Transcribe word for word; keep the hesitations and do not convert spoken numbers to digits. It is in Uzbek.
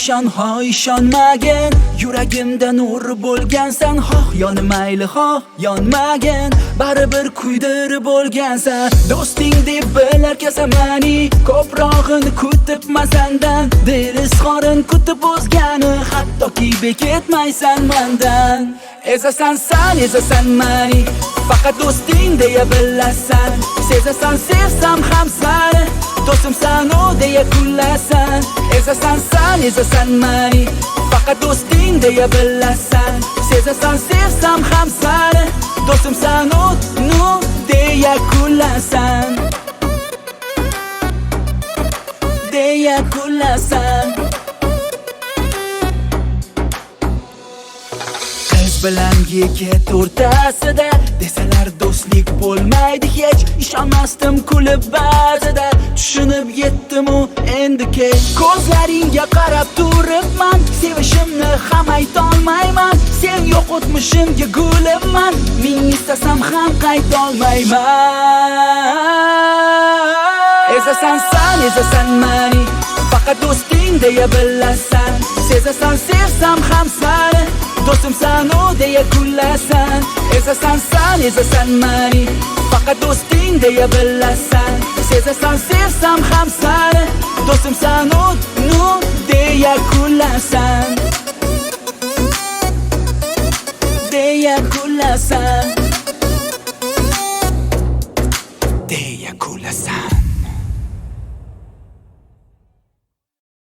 ishon ho ishonmagin, yuragimda nur bo'lgansan. Xoh yonmayli xoh yonmagin, baribir kuydirib bo'lgansan. Do'sting deb bilar kasamani, ko'prog'ini kutibman sendan. Dil izhorin kutib o'zgani, hattoki beketmaysan mendan. Ezasan san, ezasan mani, faqat do'sting deya bilasan. Sezasan sevsam ham sani, do'stimsan o deya kullasan. Ezasan san, ezasan mani, faqat do'sting deya bilasan. Sezasan sevsam ham sani, do'stimsan o nu deya kullasan. Deya kullasan. Bilan yigit o'rtasida desalar do'stlik bo'lmaydi hech. Ishonmasdim kulib ba'zida, tushunib yetdim u endi kech. Ko'zlaringga qarab turibman, sevishimni ham aytolmayman. Sen yo'q o'tmishimga gulimman, ming istasam ham qaytolmayman. Ezasan san, ezasan mani, faqat do'sting deya bilasan. Sezasan sevsam ham sani, do'stimsan o deya kullasan. Ezasan san, ezasan mani, faqat do'sting deya bilasan. Sezasan sevsam ham sani, do'stimsan o nu deya kullasan.